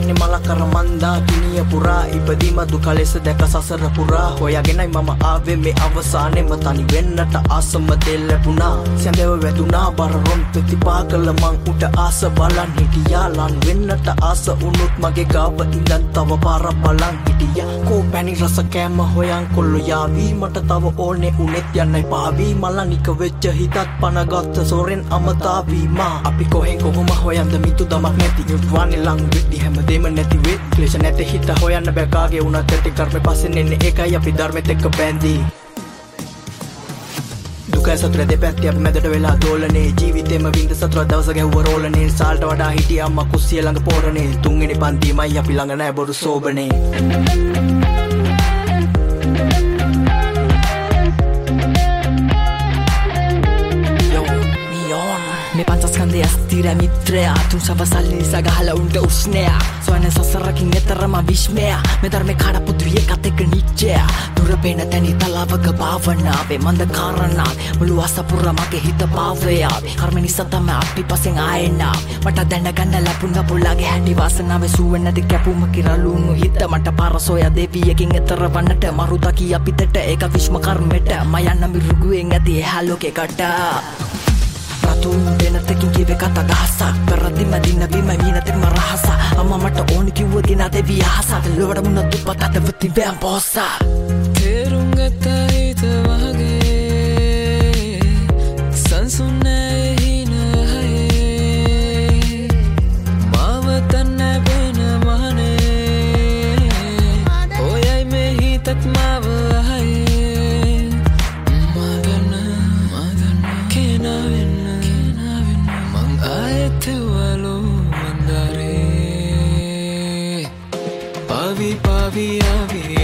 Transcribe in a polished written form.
තනි මලකර මන්දා කිනිය පුරා ඉපදීම දුක ලෙස දැක සසර පුරා හොයාගෙනයි මම ආවේ මේ අවසානෙම තනි වෙන්නට ආසම දෙල් ලැබුණා සැඳෙව වැදුනා බරරොන් ප්‍රතිපා කළ මං උට ආස බලන් හිටියා ලන් වෙන්නට ආස උනුත් මගේ ගාව ඉඳන් තව පාර බලන් හිටියා කෝ පැණි රස කෑම හොයන් කොල්ලෝ යාවී මට තව ඕනේ උනෙත් යන්නයි පාවී මලනික වෙච්ච හිතත් පනගත්ත සොරෙන් අමතාවී මා අපි කොහෙන් කොහොම හොයන්ද මිතු දමක් නැති යුට්වානේ ලං වෙද්දි හැමදේම නැති වෙත් ක්ලේශ නැති හිත හොයන්න බෑ කාගේ උනත් ඇති කර්මේ පස්සෙන් එන්නේ ඒකයි අපි ධර්මෙත් එක්ක බැඳී දුකයි සතුට දෙපැත්තේ අපි මැදට වෙලා දෝලනේ ජීවිතේම විඳ සතුට දවස ගැව්ව රෝලනේ සාල්ට වඩා හිටියා අම්මා කුස්සිය ළඟ පෝරනේ තුන්වෙනි පන්තියමයි අපි ළඟ නෑ බොරු සෝබනේ මේ පංචස්කන්ධය අස්තිර මිත්‍රයා තුන් සවසල්ලි සගහලා උන්ට උස්නයා සොයන සසරකින් එතරම විශ්මයා මේ ධර්මේ කඩපු ද්වියකත් එක්ක නිච්චයා දුර පේන තැනි තලාවක භාවනාවේ මන්ද කාරණාවේ මුළු අසපුර මගේ හිත පාවයාවේ කර්ම නිසා තමයි අපි පස්සෙන් ආයෙනා මට දැනගන්න ලැබුණ පුළාගේ හැටි වාසනාවේ සුවන්නද කැපුම කිරලුණු හිත මට පාරසෝය දෙවියකින් එතර වන්නට මරුදකි අපිට ඒක විශ්ම කර්මෙට මයන්න මිරුගුවෙන් ඇති එහා ලෝකෙකට රතුන් වෙනතකින් කිව්වේ කතා ගහසක් පෙරදි මදින බිම මීනතෙක්ම රහස අම්මා මට ඕනි කිව්ව දින දෙවිය අහසට ලොවට මුණ දුප්පත් අත වෙති බෑම් පොසා තේරුම් ගත්ත හිත වගේ සංසුන්නේ හින හයේ මාව තන්න බෙන මහනේ ඔයයි මේ හිතත් මාව හයේ මගන කෙනාවෙන්න Ayetewalo mandare Pavi pavi avi